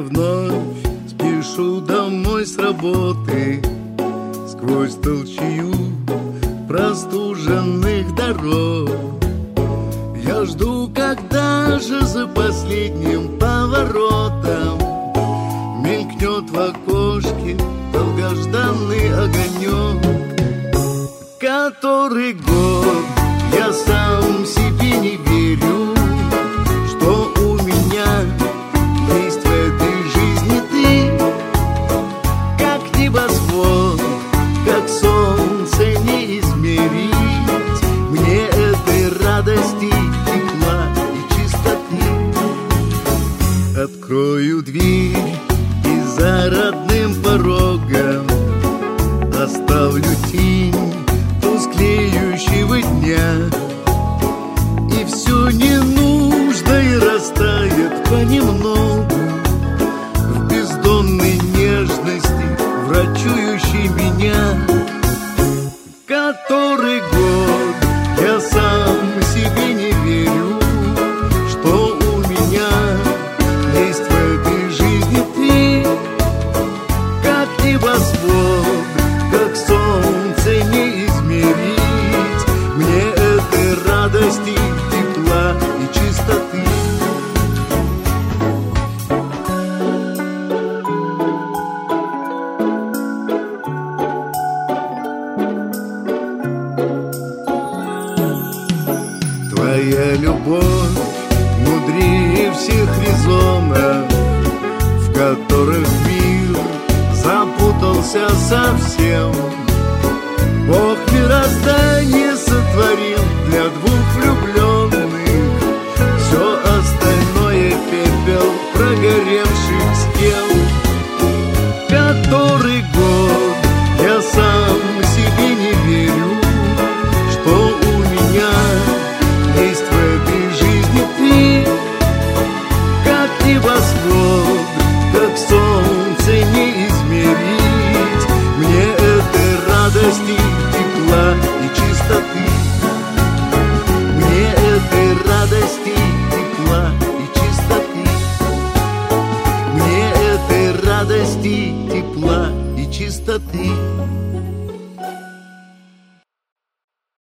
вновь спешу домой с работы, сквозь толчью простуженных дорог. Я жду, когда же за последним поворотом мелькнет в окошке долгожданный огонек. Который год я сам себе не верю, что у меня есть в этой жизни ты. Как небосвод, как солнце не измерить мне этой радости, тепла и чистоты. Открою дверь и за родным порогом оставлю тень тусклеющего дня, и все ненужное растает понемногу в бездонной нежности, врачующей меня. Который год я сам себе не верю, что у меня есть в этой жизни ты. Как небосвод, как солнце не измерить мне этой радости, тепла и чистоты. Твоя любовь мудрее всех резонов, в которых мир запутался совсем. Бог мироздание сотворил для двух влюбленных, все остальное пепел прогоревших стен. Который год я сам себе не верю, что у меня есть в этой жизни ты. Как небосвод, как солнце не измерить мне этой радости, тепла и чистоты. Мне этой радости, тепла и чистоты. Мне этой радости, тепла и чистоты.